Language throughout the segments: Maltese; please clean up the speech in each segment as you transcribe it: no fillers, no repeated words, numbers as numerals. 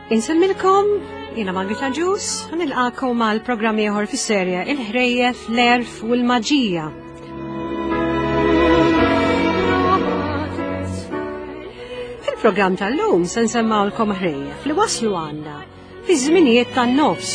Insemmilkom, jiena Margita Ġus, nilqakom għal programm ieħor fis-serja Il-ħrejjef, l-erf u l-maġija. Fil-programm tal-lum se nsemmawlkom ħrejjef li waslu għandna fi żminijiet tan-nofs.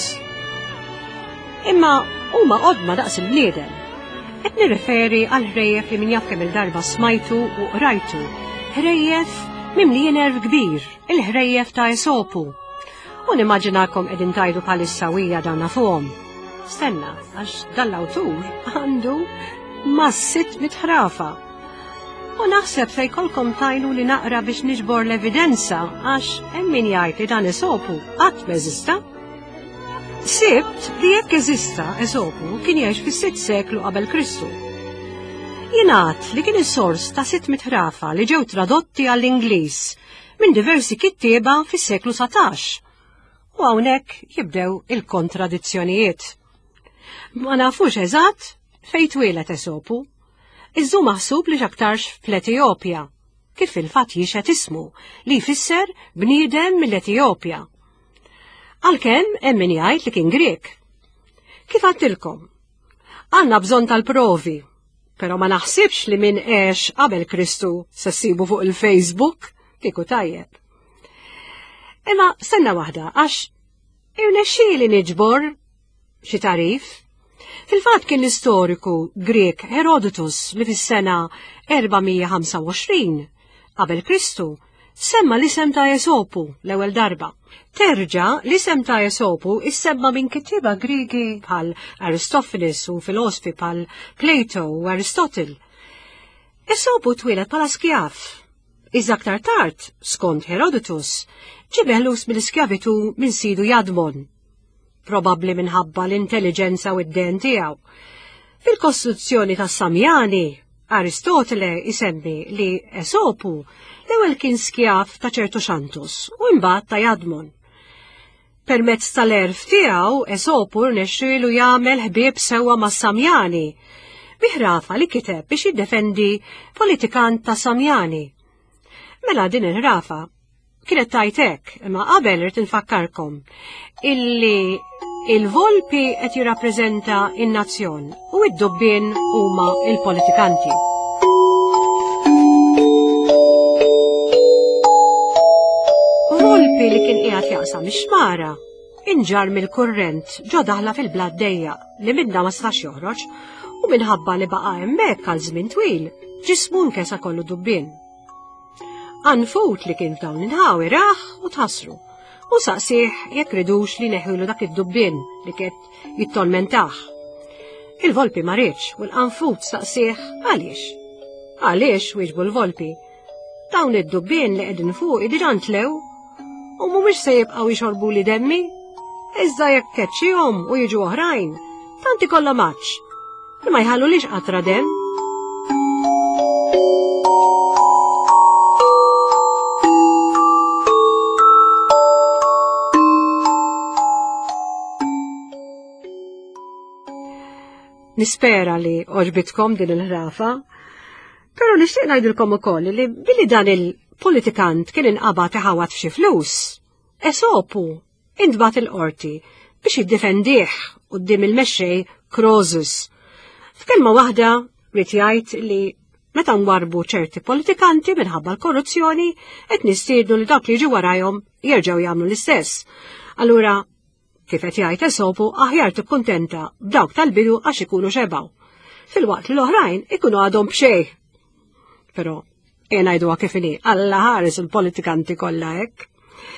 Imma huma qodma daqs il-bniedem. Qed nirreferi għal ħrejjef li min jaf kemm il-darba smajtu u qrajtu. Ħrejjef mimlien erf kbir, il-ħrejjef ta' Esopu. U nimmaġinakom qegħdin tajdu bħalissa wija dawna fuqhom. Stenna, għax dal-awtur għandu massit mitħrafa. U naħseb se jkollkom tajlu li naqra biex niġbor l-evidenza għax hemm min jgħid li dan Esopu qatt m'eżista. Sibt li jekk eżista Esopu kien jgħix fis-6 seklu qabel Kristu. Jingħad li kien is-sors ta' 6 mitħrafa li ġew tradotti għall-Ingliż minn diversi kittieba fis-seklu 17. U hawnhekk jibdew il-kontradizzjonijiet. Ma nafux eżatt fejn twieled Esopu. Iżżu maħsub li x'aktarx fl-Etjopja, kif fil-fatt jixed ismu li jfisser bniedem mill-Etjopja. Għalkemm hemm min jgħid li kien Grek. Kif għadtilkom? Għandna bżonn tal-provi, però ma naħsibx li min għex qabel Kristu se ssibu fuq il-Facebook kieku tajjeb. Imma stenna waħda għax irnexxieli niġbor xi tarif. Fil-fatt kien l-istoriku Grek Herodotus li fis-sena 425 qabel Kristu semma l-isem ta' Esopu l-ewwel darba. Terġa' l-isem ta' Esopu issemma minn kittieba Griegi bħal Aristophanes u filosofi bħal Plato u Aristotle. Esopu twieled bħala skjav. Iżda aktar tard, skont Herodotus, ġie meħlus mill-iskjavitu minn sidu Jadmon, probabbli minħabba l-intelligenza u d-den tiegħu. Fil-kostruzzjoni tas-Samjani, Aristotele isemmi li Esopu l-ewwel kien skjav ta' ċertu Xantus u mbagħad ta' Jadmon. Permezz tal-erf tiegħu Esopu rnexxielu jagħmel ħbieb sewwa mas-Samjani, biħrafa li kiteb biex jiddefendi politikant ta' Samjani. Mela din il-ħrafa kienet tajtek, imma qabel irid infakkarkom illi il-volpi qed jirrappreżenta in-nazzjon u id-dubbien huma il-politikanti. Volpi li kien qiegħed jaqsam ix-xmara inġar mill-kurrent ġo daħla fil-blad dejjaq li minnha ma stax joħroġ u minħabba li baqa' hemmhekk għal żmien twil ġismu nkesa kollu dubbien. Anfut li kien f'dawn inħawi raħ u tħassru u saqsih jekk ridux li neħilu dak id-dubbien li kiet jittolmentaħ. Il-volpi ma rridx u l-anfut saqsih għaliex. Għaliex wieġbu l-volpi. Dawn id-dubbien li qegħdin fuq diġà ntlew u mhumiex se jibqgħu jxorbu li demmi. Iżda jekk keċċihom u jiġu oħrajn, tant ikollha maċċ. Imma jħallulix qatra demm. Nispera li oġbitkom din il-ħrafa, però nixtieq ngħidilkom ukoll li billi dan il-politikant kien inqabad iħawat f'xi flus. Esopu intbagħat il-qorti biex jiddefendih quddiem il-mexxej Croesus. F'kelma waħda rid jgħid li meta nwarbu ċerti politikanti minħabba l-korruzzjoni qed nistiednu li dawk li jiġu warajhom jerġgħu jagħmlu l-istess. Allura kif qed jgħid Esopu aħjar tikkuntenta b'dawk tal-bidu għax ikunu xebgħu. Filwaqt li l-oħrajn ikunu għadhom b'xejn. Però ngħiduha kif inhi, Alla ħares il-politikanti kollha hekk.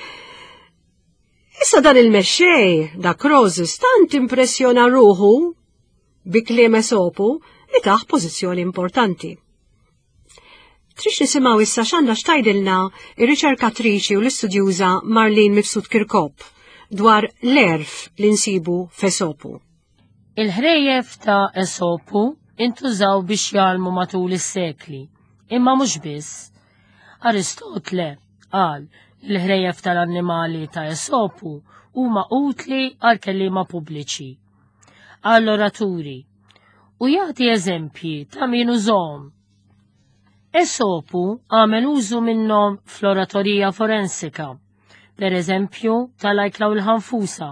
Issa dan il-mexxej da Croesus tant impressjona ruħu bi kliem Esopu li taħ pożizzjoni importanti. Trix nisimgħu issa x'għandha x'tgħidilna ir-riċerkatriċi u l-istudjuża Marlene Mifsud-Kirkop dwar l-erf li nsibu f'Esopu. Il-ħrejjef ta' Esopu intużaw biex jarmu matul is-sekli, imma mhux biss. Aristotle qal l-ħrejjef tal-annimali ta' Esopu huma utli għal kelliema pubbliċi, għall-oraturi, u jagħti eżempji ta' min użhom. Esopu għamel użu minnhom fl-oratorija forensika pereżempju tal-ajklaw il-ħanfusa.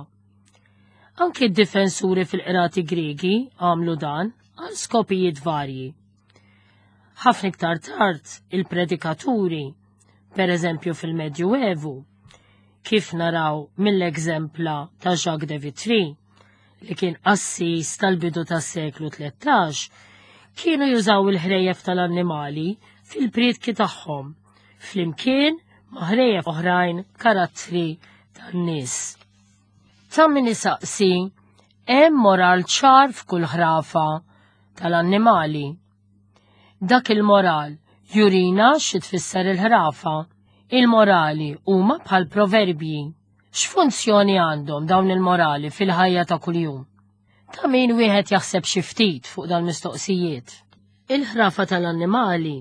Anki d-difensuri fil-qrati Gregi għamlu dan għal skopijiet varji. Ħafna iktar tard il-predikaturi, pereżempju fil-Medjuevu, kif naraw mill-eżempla ta' Jacques de Vitry, li kien assis tal-bidu tas-seklu 13, kienu jużaw il-ħrejjef tal-annimali fil-pritki tagħhom, flimkien ma' ħrejjef oħrajn karattri tan-nies. Ta' min isaqsi, hemm moral ċar f'kull ħrafa tal-annimali. Dak il-moral jurina xi tfisser il-ħrafa. Il-morali huma bħal proverbji. X'funzjoni għandhom dawn il-morali fil-ħajja ta' kuljum? Ta' min wieħed jaħseb xi ftit fuq dal-mistoqsijiet. Il-ħrafa tal-annimali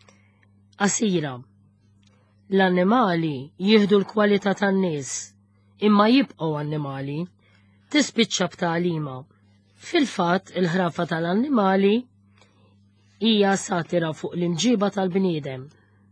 qasira. L-annimali jieħdu l-kwalità tan-nies, imma jibqgħu annimali, tispiċċa b'tagħlima. Fil-fatt il-ħrafa tal-annimali hija satira fuq l-imġiba tal-bniedem.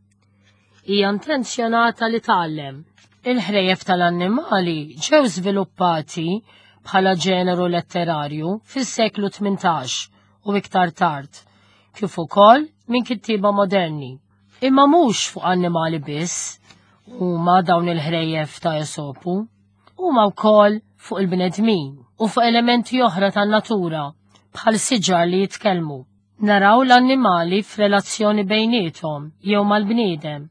Hija intenzjonata li tgħallem. Il-ħrejjef tal-annimali ġew żviluppati bħala ġeneru letterarju fis-seklu 18 u iktar tard, kif ukoll minn kittieba moderni. Imma mhux fuq annimali biss huma dawn il-ħrejjef ta' Esopu, huma wkoll fuq il-bnedmin u fuq elementi oħra tan-natura bħal siġar li jitkellmu. Naraw l-annimali f'relazzjoni bejniethom jew mal-bniedem.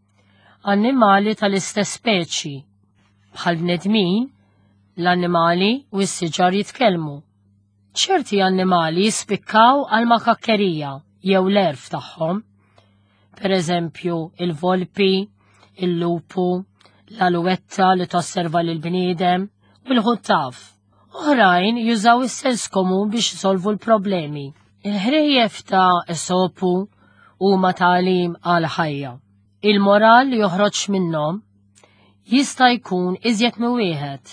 Annimali tal-istess speċi. Bħal bnedmin, l-annimali u s-siġar jitkellmu. ċerti annimali jispikkaw għal makakkerija jew l-erf tagħhom. Pereżempju il-volpi, il-lupu, l-aluetta li tosserva lil bniedem u l-ħuttaf. Oħrajn jużaw is-sens komun biex isolvu l-problemi. Il-ħrejjef ta' Esopu huma tagħlim għal ħajja. Il-moral li joħroġ minnhom jista' jkun iżjed minn wieħed.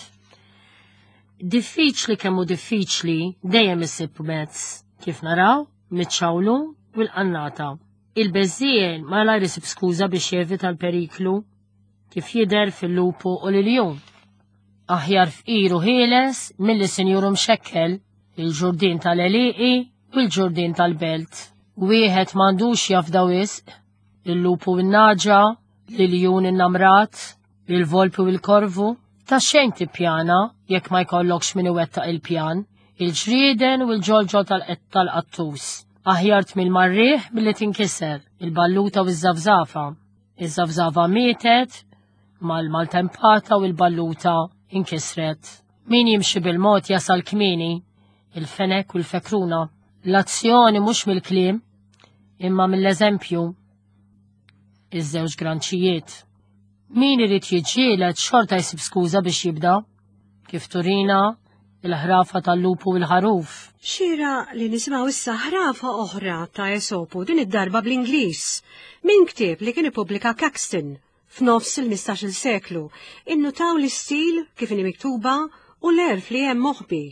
Diffiċli kemm hu diffiċli dejjem issib mezz kif naraw miċċawlu u l-qannata. Il-beżżien ma jlar isib skuża biex jevita l-periklu kif jidher fil-lupu u l-iljun. Aħjar fqiru ħieles milli sinjuru mxekkel il-ġurdien tal-Eliqi u l-ġurdien tal-Belt. Wieħed m'għandux jafda wisq, il-lupu u n-naġa, l-iljun in-namrat, il-volpi u l-korvu. Ta' xejn tippjana jekk ma jkollokx min iwettaq il-pjan, il-ġrieden u l-ġolġol tal-qattus. Aħjar tmil marriħ billi tinkiser, il-balluta u z-żavżafa. Iż-żavżafa mietet, mal-tempata u l-balluta inkisret. Min jimxi bil-mod jasal kmini, il-fenek u l-fekruna. L-azzjoni mhux mill-kliem, imma mill-eżempju. Iż-żewġ granċijiet. Min irid jiġġieled xorta jsib skuża biex jibda? Kif turina il-ħrafa tal-lupu u l-ħaruf. Xira li nisimgħu issa ħrafa oħra ta' Esopu din id-darba bl-Ingliż min ktieb li kien ippubblika Caxton f'nofs il-15 seklu. Innutaw l-istil kif inhi miktuba u l-erf li hemm moħbi.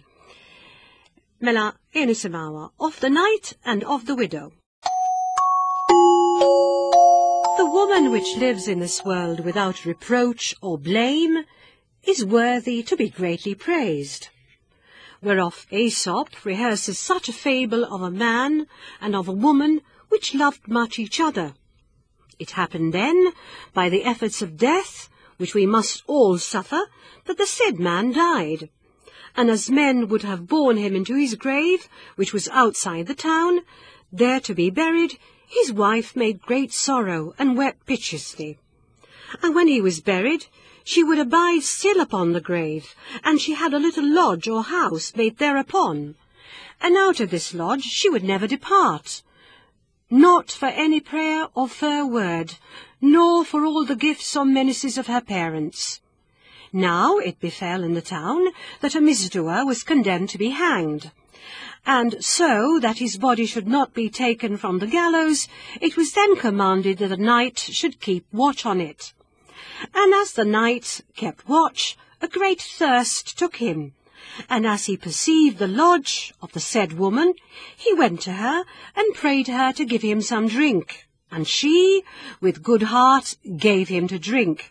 Mela, nisimgħuha Of the Knight and of the Widow. The woman which lives in this world without reproach or blame is worthy to be greatly praised. Whereof Aesop rehearses such a fable of a man and of a woman which loved much each other. It happened then, by the efforts of death, which we must all suffer, that the said man died. And as men would have borne him into his grave, which was outside the town, there to be buried, his wife made great sorrow and wept piteously. And when he was buried, she would abide still upon the grave, and she had a little lodge or house made thereupon. And out of this lodge she would never depart, not for any prayer or fair word, nor for all the gifts or menaces of her parents. Now it befell in the town that a misdoer was condemned to be hanged. And so that his body should not be taken from the gallows, it was then commanded that the knight should keep watch on it. And as the knight kept watch, a great thirst took him. And as he perceived the lodge of the said woman, he went to her and prayed her to give him some drink. And she, with good heart, gave him to drink.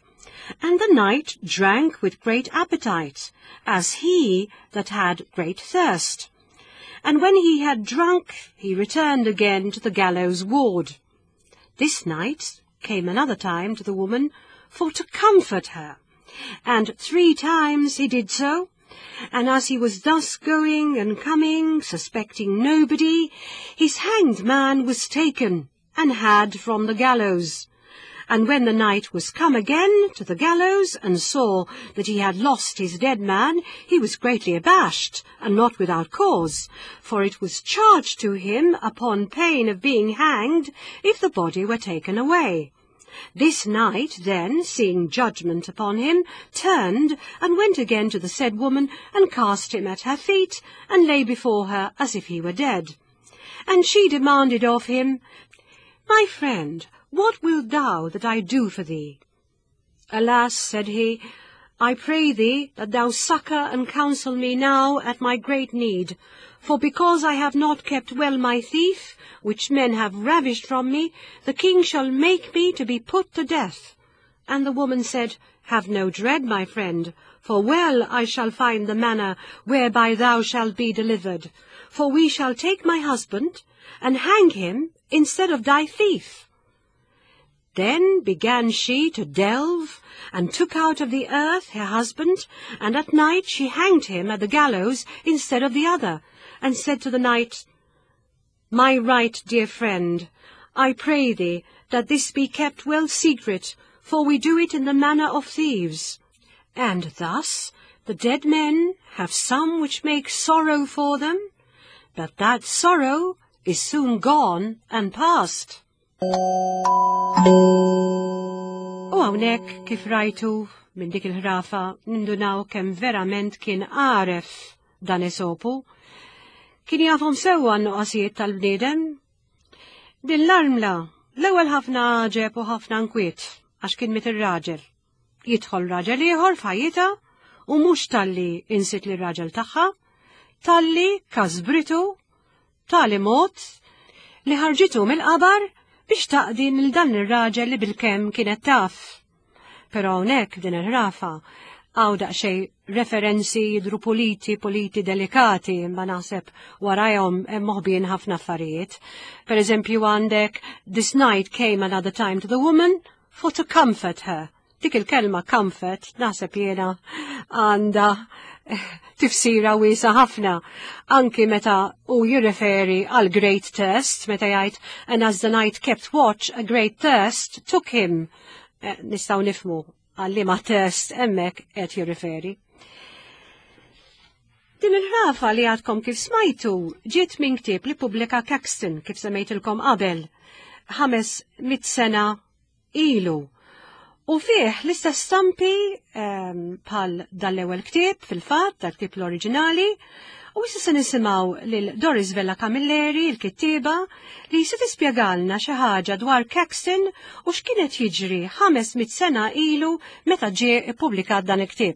And the knight drank with great appetite, as he that had great thirst. And when he had drunk, he returned again to the gallows ward. This night came another time to the woman for to comfort her, and 3 times he did so. And as he was thus going and coming, suspecting nobody, his hanged man was taken, and had from the gallows. And when the knight was come again to the gallows, and saw that he had lost his dead man, he was greatly abashed, and not without cause, for it was charged to him upon pain of being hanged, if the body were taken away. This knight then, seeing judgment upon him, turned, and went again to the said woman, and cast him at her feet, and lay before her as if he were dead. And she demanded of him, My friend, what wilt thou that I do for thee? Alas, said he, I pray thee that thou succour and counsel me now at my great need, for because I have not kept well my thief, which men have ravished from me, the king shall make me to be put to death. And the woman said, Have no dread, my friend, for well I shall find the manner whereby thou shalt be delivered, for we shall take my husband, and hang him instead of thy thief. Then began she to delve, and took out of the earth her husband, and at night she hanged him at the gallows instead of the other, and said to the knight, My right dear friend, I pray thee that this be kept well secret, for we do it in the manner of thieves. And thus the dead men have some which make sorrow for them, but that sorrow is soon gone and past. U hawnhekk kif rajtu minn dik il-ħrafa nindunaw kemm verament kien għaref dan Esopu. Kien jafhom sewwa n-nuqqasijiet tal-bniedem. Din l-armla l-ewwel ħafna ġeb u ħafna nkwiet għax kien mit ir-raġel. Jidħol raġel ieħor f'ħajjitha u mhux talli insit li r-raġel tagħha, talli każbritu tali mod li ħarġitu mill-qabar biex taqdin il-dan ir-raġel li bil-kemm kienet taf. Però hawnhekk din il-ħrafa għaw daqsxejn referenzi jidhru politi delikati, imma naħseb warajhom hemm moħbien ħafna affarijiet. Pereżempju għandek This night came another time to the woman for to comfort her. Dik il-kelma comfort naħseb jiena għandha tifsira wiesa ħafna, anki meta u jirreferi għal great thirst, meta jgħid and as the night kept watch, a great thirst took him. Nistgħu nifmu għal liema thirst hemmhekk qed jirreferi. Din il-ħrafa li għadkom kif smajtu ġiet minn ktieb li pubblika Caxton kif semmejtilkom qabel 500 sena ilu. U fih l-istess stampi bħal dal-ewwel ktieb fil-fatt, dal-ktieb l-oriġinali, u issa se nisimgħu lil Doris Vella Camilleri, l-kittieba, li se tispjegalna xi ħaġa dwar Caxton u x'kienet jiġri 500 sena ilu meta ġie ippubblikat dan il-ktieb.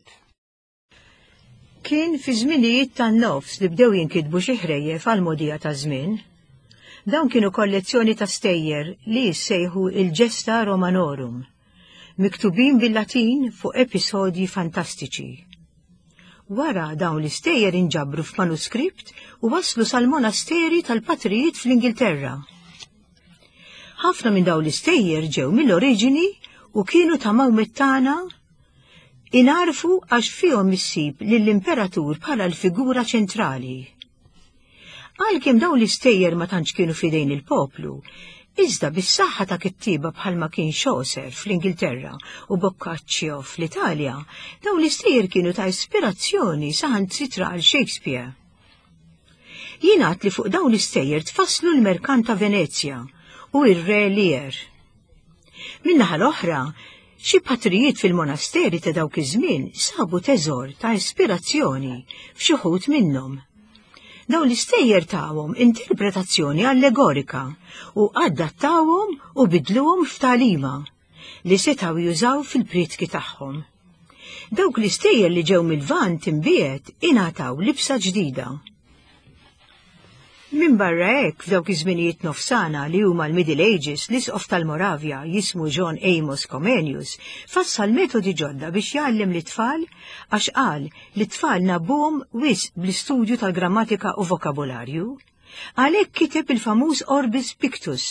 Kien fi żminijiet tan-nofs li bdew jinkitbu xi ħrejjef għal modija ta' żmien. Dawn kienu kollezzjoni ta' stejjer li jissejħu il-Gesta Romanorum, miktubin bil-Latin fuq episodji fantastiċi. Wara dawn l-istejjer inġabru f'manuskript u waslu sal-monasteri tal-patrijiet fl-Ingilterra. Ħafna minn dawn l-istejjer ġew mill-oriġini u kienu ta' Maomettana inarfu għax fihom issib lill-imperatur bħala l-figura ċentrali. Għalkemm dawn l-istejjer ma tantx kienu fidejn il-poplu, iżda bis-saħħa ta' kittieba bħalma kien Chaucer fl-Ingilterra u Boccaccio fl-Italja, dawn l-istejjer kienu ta' ispirazzjoni saħansitra għal Shakespeare. Jingħad li fuq dawn l-istejjer tfasslu l-Merkant ta' Venezja u r-Re Lear. Min-naħa l-oħra, xi patrijiet fil-monasteri ta' dawk iż-żmien sabu teżor ta' ispirazzjoni f'xi ħut minnhom. Dawn l-istejjer tagħhom interpretazzjoni allegorika u adattawhom u bidluhom f'talima li setgħu jużaw fil-pritki tagħhom. Dawk l-istejjer li ġew mill-Lvant imbiegħed ingħataw libsa ġdida. Min barra hekk f'dawk iż-żminijiet nofsana li huma l-Middle Ages l-isqof tal-Moravja jismu John Amos Comenius fassal metodi ġodda biex jgħallem l-tfal għax qal li t-tfal nabuhom wisq bl-istudju tal-grammatika u vokabularju. Għalhekk kiteb il-famuż Orbis Pictus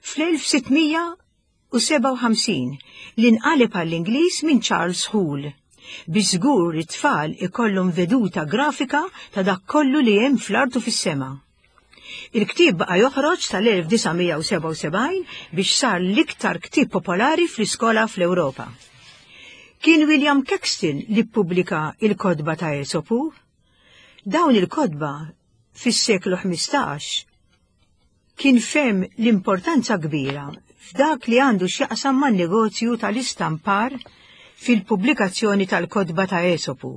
fl-1757 li nqaleb għall-Ingliż minn Charles Hull biex żgur it-tfal ikollhom veduta grafika ta' dak kollu li hemm fl-artu fis-sema. Il-ktieb baqa' joħroġ tal-1977 biex sar l-iktar ktieb popolari fl-iskola fl-Ewropa. Kien William Caxton li ppubblika il-kodba ta' Esopu. Dawn il-kodba fis-seklu 15 kien fehm l-importanza kbira f'dak li għandu x'jaqsam man-negozju tal-istampar fil-pubblikazzjoni tal-kodba ta' Esopu.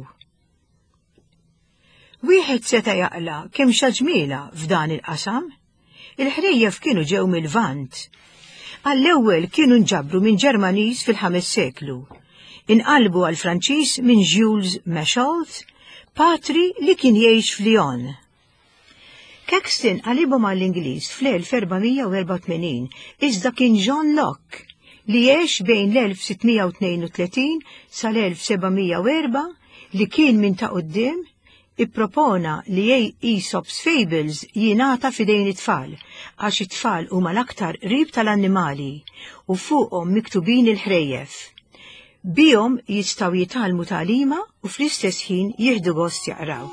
Wieħed seta' jaqla kemm xaġmiela f'dan il-qasam, il-ħrejjef kienu ġew mill-Vant. Għall-ewwel kienu nġabru minn Ġermaniż fil-5 seklu, inqalbu għall-Franċiż minn Jules Machault, patri li kien jgħix f'Lyon. Caxton qalibhom għall-Ingliż fl-1484 iżda kien John Locke li jgħix bejn l-1632 sal-1704 li kien minn ta' quddiem ippropona li Aesop's Fables jingħata f'idejn it-tfal għax it-tfal huma l-aktar qrib tal-annimali u fuqhom miktubin il-ħrejjef. Bihom jistgħu jitgħallmu tagħlima u fl-istess ħin jieħdu gost jaqraw.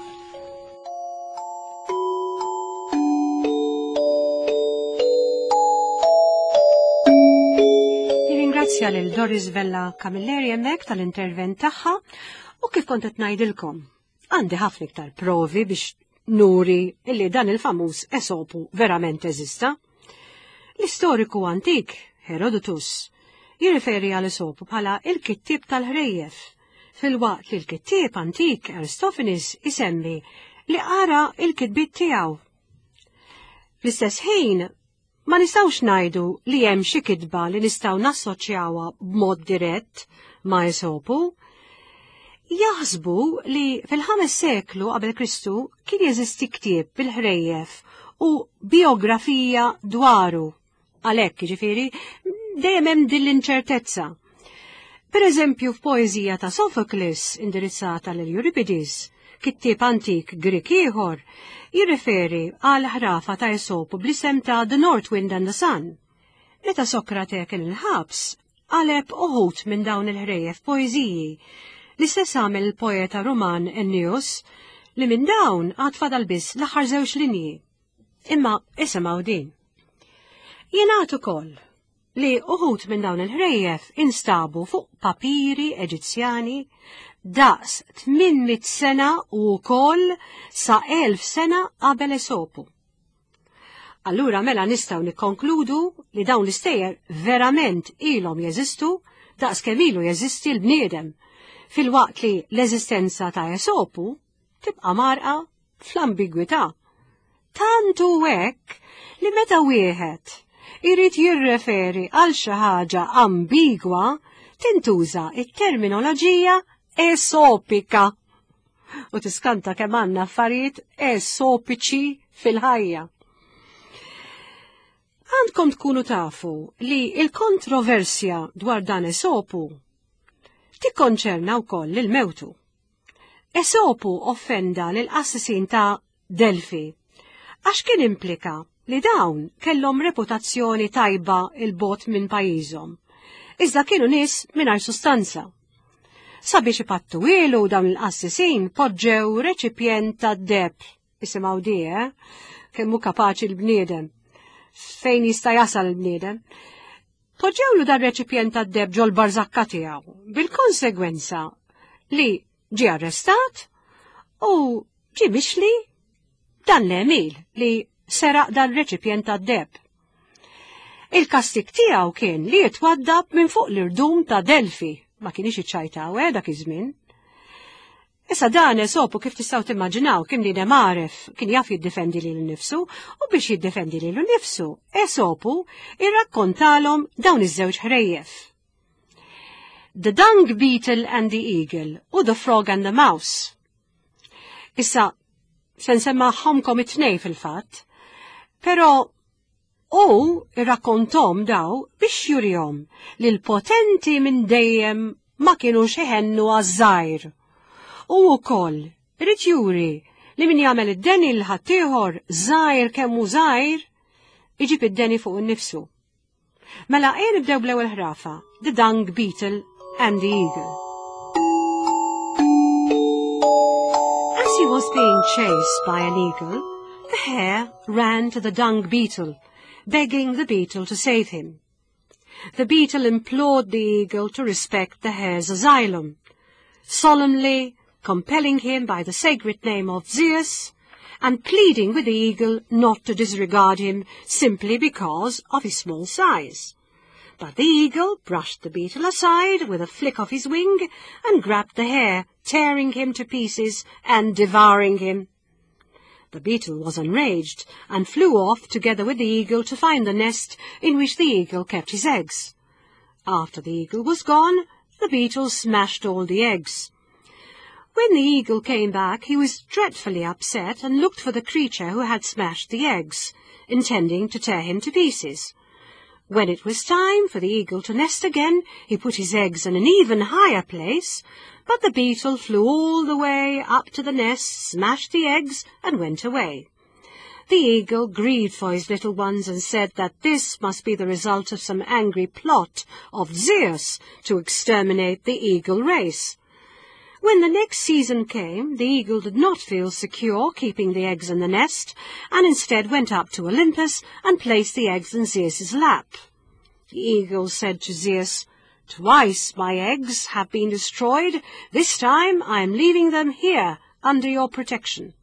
Nirringrazzja lil Doris Vella Camilleri hemmhekk tal-intervent tagħha u kif kont qed ngħidilkom. Għandi ħafna iktar provi biex nuri illi dan il-famuż Esopu verament eżista. L-istoriku antik Herodotus jirriferi għal Esopu bħala il-kittieb tal-ħrejjef, fil-waqt li l-kittieb antik Aristophanes isemmi li qara il-kitbiet tiegħu. Fl-istess ħin ma nistgħux ngħidu li hemm xi kitba li nistgħu nassoċjawha b'mod dirett ma' Esopu. Jaħsbu li fil-5 seklu qabel Kristu kien jeżisti ktieb bil-ħrejjef u biografija dwaru. Għalhekk jiġifieri dejjem hemm din l-inċertezza. Pereżempju f'poeżija ta' Sophocles indirizzata lil Euripides, kittieb antik Grik ieħor jirriferi għal ħrafa ta' Esopu bl-isem ta' The North Wind and the Sun. Meta Sokrate kien il-ħabs, qaleb uħud minn dawn il-ħrejjef poeżiji l-istess għamel il-poeta Roman Ennius li minn dawn għad fadal biss l-aħħar 2 linji. Imma isimgħu din. Jingħad ukoll li uħud minn dawn il-ħrejjef instabu fuq papiri Eġizzjani daqs 800 sena u wkoll sa 1000 sena qabel Esopu. Allura mela nistgħu nikkonkludu li dawn l-istejjer verament ilhom jeżistu daqs kemm ilu jeżisti l-bniedem, fil-waqt li l-eżistenza ta' Esopu tibqa' marqa fl-ambigwità. Tantu hekk li meta wieħed irid jirreferi għal xi ħaġa ambigwa tintuża it-terminoloġija esopika. U tiskanta kemm għandna affarijiet esopiċi fil-ħajja. Għandkom tkunu tafu li il-kontroversja dwar dan Esopu tikkonċerna wkoll il-mewtu. Esopu offenda lill-qassisin ta' Delfi għax kien implika li dawn kellhom reputazzjoni tajba il-bot minn pajjiżhom, iżda kienu nies mingħajr sustanza. Sabiex ipattu ilu dawn il-qassisin poġġew reċipjent ta' deb, isimgħu die, kemm hu kapaċi l-bniedem, fejn jista' jasal il-bniedem. Poġġewlu dar reċipjent ta' deb ġol barzakka tiegħu, bil-konsegwenza li ġie arrestat u ġie mixli dan l-emil li seraq dan reċipjent ta' deb. Il-kastik tiegħu kien li jitwaddab minn fuq l-irdum ta' Delfi, ma kienx iċċajtaw dak iż-żmien. Issa dan Esopu kif tistgħu timmaġinaw kien li nemaref kien jaf jiddefendi lilu nnifsu u biex jiddefendi lilu nnifsu Esopu irrakkontalhom dawn iż-żewġ ħrejjef. The Dung Beetle and the Eagle u The Frog and the Mouse. Issa se nsemmaħħomkom it-tnejn fil-fatt Pero u irrakkontom daw biex jurihom li l-potenti minn dejjem ma kienu xeħennu għaż-żgħir. U wkoll irid juri li min jagħmel id-deni l ħaddieħor żgħir kemm hu żgħir iġib id-deni fuq innifsu. Mela nibdew bl-ewwel ħrafa, The Dung Beetle and the Eagle. As he was being chased by an eagle, the hare ran to the dung beetle, begging the beetle to save him. The beetle implored the eagle to respect the hare's asylum, solemnly compelling him by the sacred name of Zeus, and pleading with the eagle not to disregard him simply because of his small size. But the eagle brushed the beetle aside with a flick of his wing and grabbed the hare, tearing him to pieces and devouring him. The beetle was enraged and flew off together with the eagle to find the nest in which the eagle kept his eggs. After the eagle was gone, the beetle smashed all the eggs. When the eagle came back, he was dreadfully upset and looked for the creature who had smashed the eggs, intending to tear him to pieces. When it was time for the eagle to nest again, he put his eggs in an even higher place, but the beetle flew all the way up to the nest, smashed the eggs, and went away. The eagle grieved for his little ones and said that this must be the result of some angry plot of Zeus to exterminate the eagle race. When the next season came, the eagle did not feel secure keeping the eggs in the nest, and instead went up to Olympus and placed the eggs in Zeus's lap. The eagle said to Zeus, "Twice my eggs have been destroyed. This time I am leaving them here under your protection."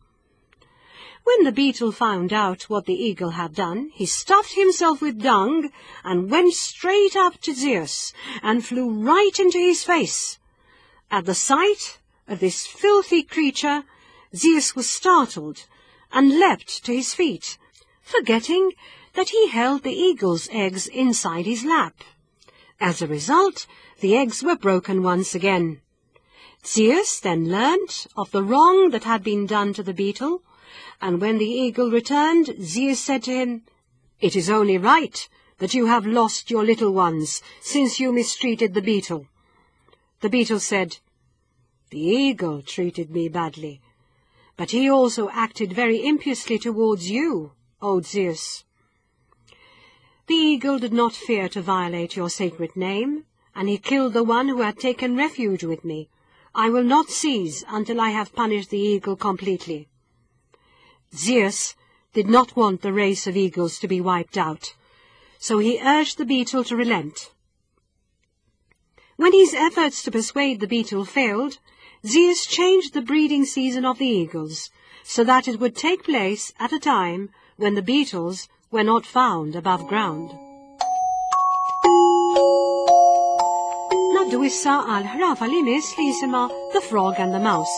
When the beetle found out what the eagle had done, he stuffed himself with dung and went straight up to Zeus and flew right into his face. At the sight of this filthy creature, Zeus was startled and leapt to his feet, forgetting that he held the eagle's eggs inside his lap. As a result, the eggs were broken once again. Zeus then learnt of the wrong that had been done to the beetle, and when the eagle returned, Zeus said to him, "It is only right that you have lost your little ones, since you mistreated the beetle." The beetle said, "The eagle treated me badly, but he also acted very impiously towards you, O Zeus." The eagle did not fear to violate your sacred name, and he killed the one who had taken refuge with me. I will not cease until I have punished the eagle completely. Zeus did not want the race of eagles to be wiped out, so he urged the beetle to relent. When his efforts to persuade the beetle failed, Zeus changed the breeding season of the eagles, so that it would take place at a time when the beetles were not found above ground. Naddu issa għal ħrafa li miss li jisimha The Frog and the Mouse.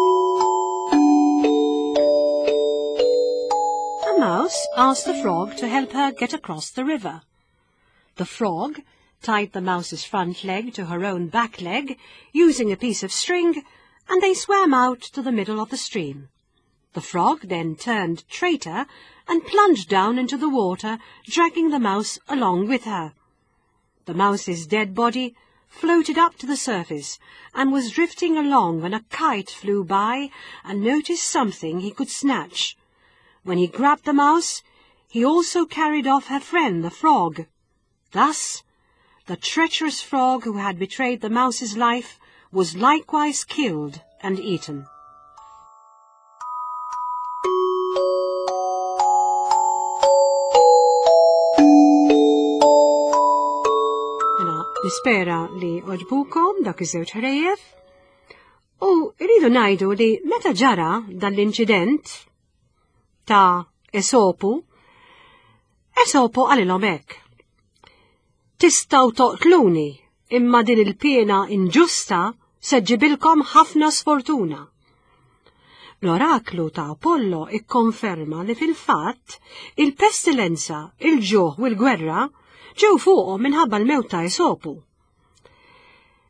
A mouse asked the frog to help her get across the river. The frog tied the mouse's front leg to her own back leg, using a piece of string, and they swam out to the middle of the stream. The frog then turned traitor and plunged down into the water, dragging the mouse along with her. The mouse's dead body floated up to the surface and was drifting along when a kite flew by and noticed something he could snatch. When he grabbed the mouse, he also carried off her friend, the frog. Thus, the treacherous frog who had betrayed the mouse's life was likewise killed and eaten. Nispera li oġbukom dak iż-żewġ ħrejjef. U rridu ngħidu li meta ġara dan l-inċident ta' Esopu qalilhom hekk. Tistgħu toqtluni, imma din il-pjena inġusta se ġibilkom ħafna sfortuna. L-oraklu ta' Apollo ikkonferma li fil-fatt il-pestilenza, il-ġuħ u l-gwerra ġew fuqhom minħabba l-mewt ta' Esopu.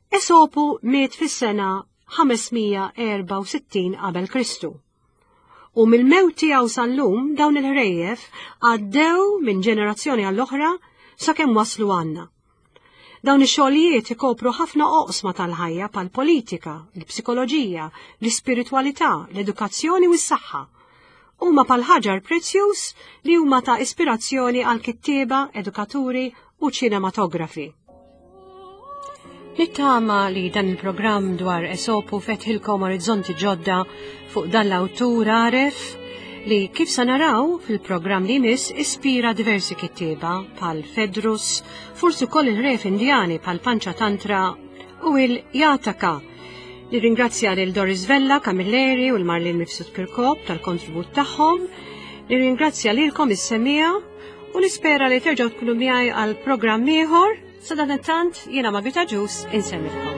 Esopu miet fis-sena 564 qabel Kristu. U mill-mewt tiegħu sal-lum dawn il-ħrejjef għaddew minn ġenerazzjoni għall-oħra sakemm waslu għandna. Dawn ix-xogħlijiet ikopru ħafna oqsma tal-ħajja pal-politika, l-psikoloġija, l-ispiritwalità, l-edukazzjoni u s-saħħa. Huma pal-ħaġar prezzjuż li huma ta' ispirazzjoni għal kittieba, edukaturi u ċinematografi. Nittama li dan il-programm dwar Esopu fetħilkom orizzonti ġodda fuq dan l-awtur għaref li kif sa naraw fil-programm li miss ispira diversi kittieba pal Fedrus, forsi koll il-ref indjani pal Panċa Tantra u il-Jataka. Li ringrazzja lil Doris Vella, Camilleri u l-Marlin Mifsud Kirkop tal-kontribut tagħhom. Li ringrazzja lilkom is-semija u nispera li terġgħu tkunu miegħi għal programm ieħor. Sadan tant jiena Margita Ġus insemmilkom.